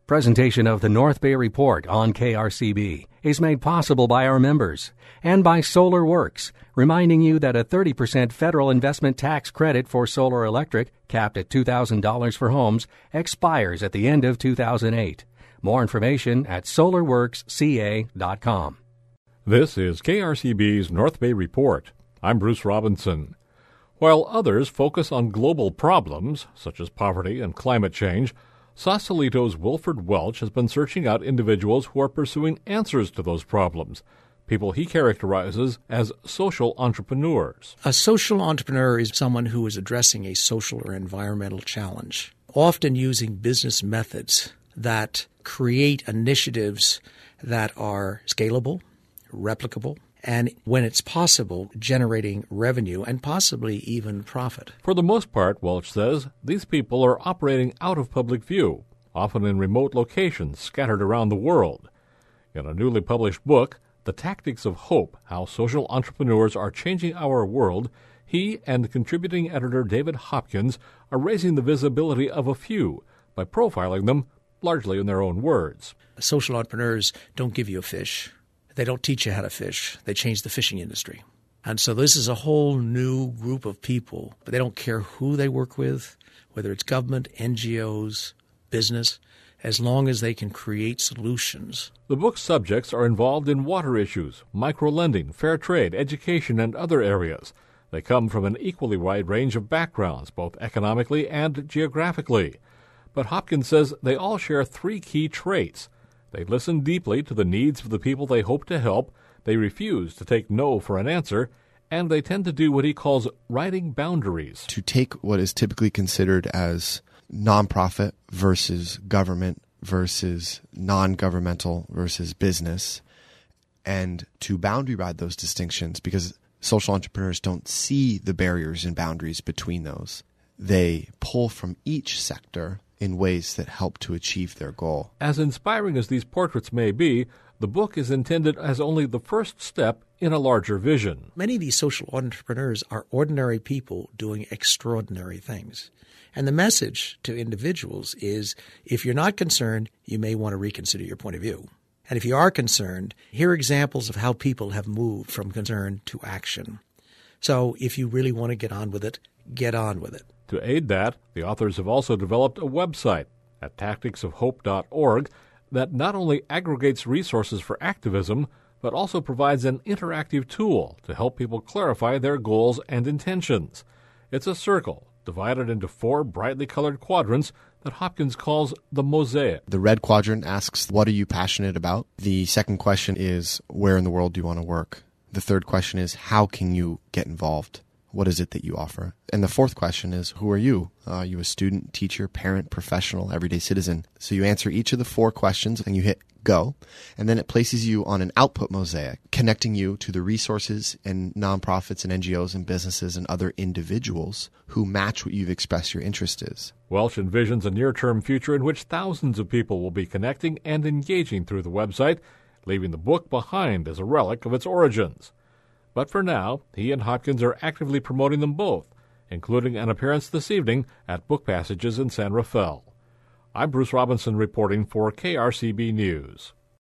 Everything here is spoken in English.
Presentation of the North Bay Report on KRCB is made possible by our members and by Solar Works, reminding you that a 30% federal investment tax credit for solar electric, capped at $2,000 for homes, expires at the end of 2008. More information at solarworksca.com. This is KRCB's North Bay Report. I'm Bruce Robinson. While others focus on global problems, such as poverty and climate change, Sausalito's Wilfred Welch has been searching out individuals who are pursuing answers to those problems, people he characterizes as social entrepreneurs. A social entrepreneur is someone who is addressing a social or environmental challenge, often using business methods that create initiatives that are scalable, replicable, and when it's possible, generating revenue and possibly even profit. For the most part, Welch says, these people are operating out of public view, often in remote locations scattered around the world. In a newly published book, The Tactics of Hope, How Social Entrepreneurs Are Changing Our World, he and contributing editor David Hopkins are raising the visibility of a few by profiling them largely in their own words. Social entrepreneurs don't give you a fish. They don't teach you how to fish. They change the fishing industry. And so this is a whole new group of people, but they don't care who they work with, whether it's government, NGOs, business, as long as they can create solutions. The book's subjects are involved in water issues, microlending, fair trade, education, and other areas. They come from an equally wide range of backgrounds, both economically and geographically. But Hopkins says they all share three key traits. They listen deeply to the needs of the people they hope to help, they refuse to take no for an answer, and they tend to do what he calls writing boundaries. To take what is typically considered as nonprofit versus government versus non-governmental versus business, and to boundary ride those distinctions, because social entrepreneurs don't see the barriers and boundaries between those. They pull from each sector in ways that help to achieve their goal. As inspiring as these portraits may be, the book is intended as only the first step in a larger vision. Many of these social entrepreneurs are ordinary people doing extraordinary things. And the message to individuals is, if you're not concerned, you may want to reconsider your point of view. And if you are concerned, here are examples of how people have moved from concern to action. So if you really want to get on with it, get on with it. To aid that, the authors have also developed a website at tacticsofhope.org that not only aggregates resources for activism, but also provides an interactive tool to help people clarify their goals and intentions. It's a circle divided into four brightly colored quadrants that Hopkins calls the mosaic. The red quadrant asks, what are you passionate about? The second question is, where in the world do you want to work? The third question is, how can you get involved? What is it that you offer? And the fourth question is, who are you? Are you a student, teacher, parent, professional, everyday citizen? So you answer each of the four questions and you hit go. And then it places you on an output mosaic, connecting you to the resources and nonprofits and NGOs and businesses and other individuals who match what you've expressed your interest is. Welch envisions a near-term future in which thousands of people will be connecting and engaging through the website, leaving the book behind as a relic of its origins. But for now, he and Hopkins are actively promoting them both, including an appearance this evening at Book Passages in San Rafael. I'm Bruce Robinson reporting for KRCB News.